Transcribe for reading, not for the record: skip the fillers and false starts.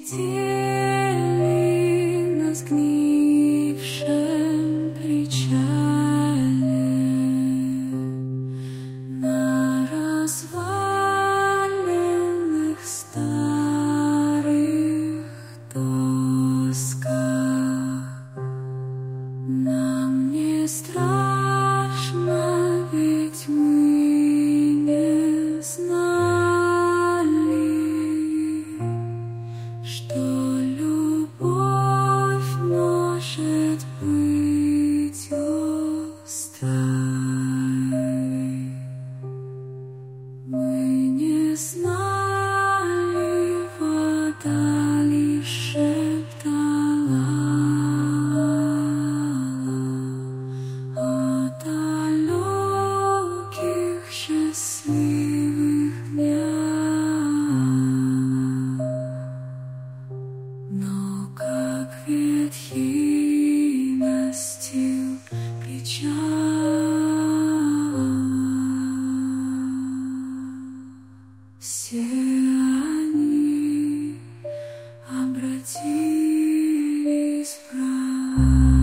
на сгнившем причале, на разваленных старых досках. Нам не страшно, ведь мы не знали, что любовь может быть острой. Мы не знали, вода лишь шептала о далеких счастливых днях. Но как ветхий настил печаль, все они обратились в прах.